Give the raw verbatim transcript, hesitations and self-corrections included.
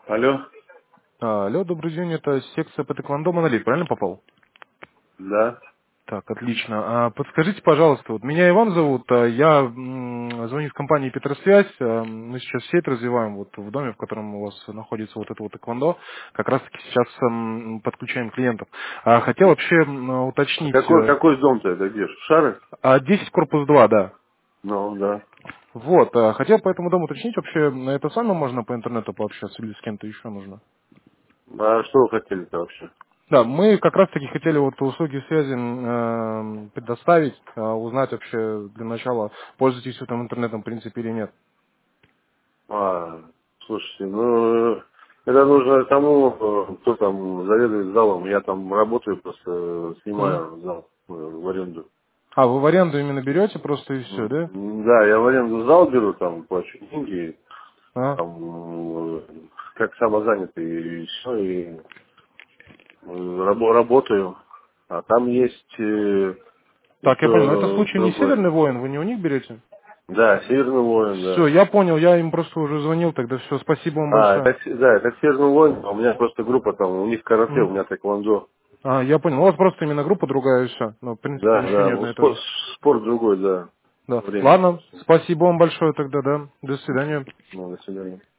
Алло, А, Алло, добрый день, это секция по тэквондо «Монолит», правильно попал? да. Так, отлично. А, подскажите, пожалуйста, вот меня Иван зовут, а, я м, звоню из компании «Петросвязь», а, мы сейчас сеть развиваем вот в доме, в котором у вас находится вот это вот тэквондо, как раз таки сейчас м, подключаем клиентов. А, хотел вообще м, А уточнить, какой, э, какой дом-то это где? Шары? а десять корпус два, да. Ну, да. Вот, а, хотел по этому дому уточнить, вообще это с вами можно по интернету пообщаться или с кем-то еще нужно? А что вы хотели-то вообще? Да, мы как раз таки хотели вот услуги связи э, предоставить, э, узнать вообще для начала, пользуетесь вы там интернетом в принципе или нет. А, слушайте, ну, это нужно тому, э, кто там заведует залом. Я там работаю, просто э, Мгм. снимаю зал э, в аренду. А, вы в аренду именно берете просто и все, М, да? Да, я в аренду зал беру, там плачу деньги, А? там, э, как самозанятый, и все, и э, рабо- работаю. А там есть э, Так, я понял, но это еще случай не другой. Северный воин, вы не у них берете? Да, Северный воин, Все, да. я понял, я им просто уже звонил, тогда все, спасибо вам А, большое. это, Се- да, это Северный воин, а у меня просто группа там, у них карате, у Мгм. меня тэквондо. А, я понял, у вас просто именно группа другая и все, но в принципе Да, да, решение ну, одно и то спорт, же. спорт другой, да, Да, время ладно, просто. спасибо вам большое тогда, да, до Мгм. свидания. Ну, до свидания.